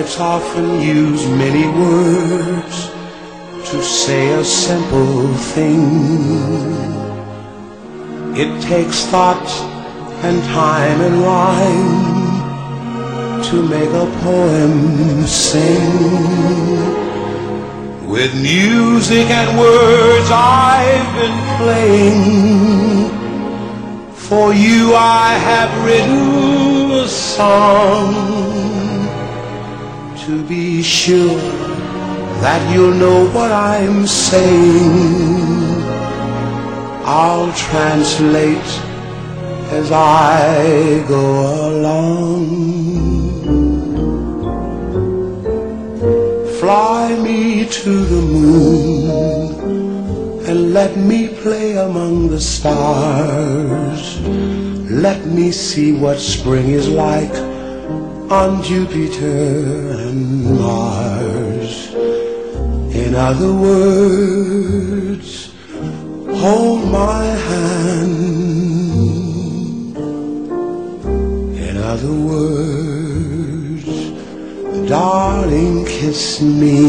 Poets often use many words to say a simple thing. It takes thought and time and rhyme to make a poem sing. With music and words I've been playing. For you I have written a song. To be sure that you'll know what I'm saying, I'll translate as I go along. Fly me to the moon and let me play among the stars. Let me see what spring is like on Jupiter and Mars. In other words, hold my hand. In other words, darling, kiss me.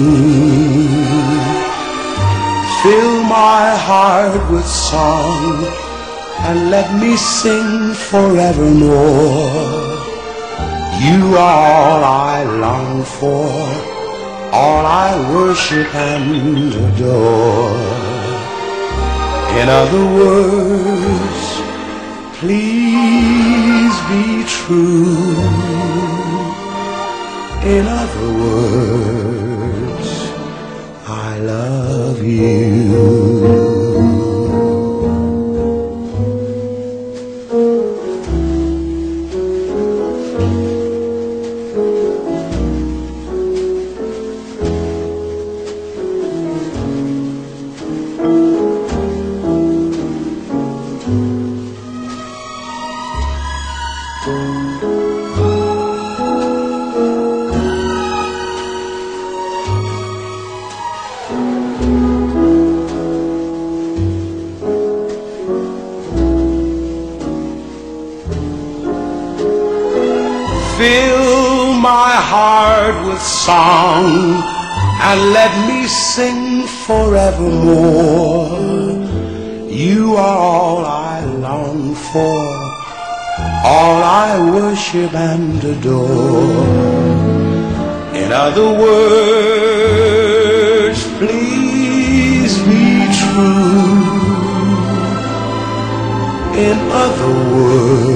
Fill my heart with song and let me sing forevermore. You are all I long for, all I worship and adore. In other words, please be true. In other words, I love you. Fill my heart with song and let me sing forevermore. You are all I long for, all I worship and adore. In other words, please be true. In other words,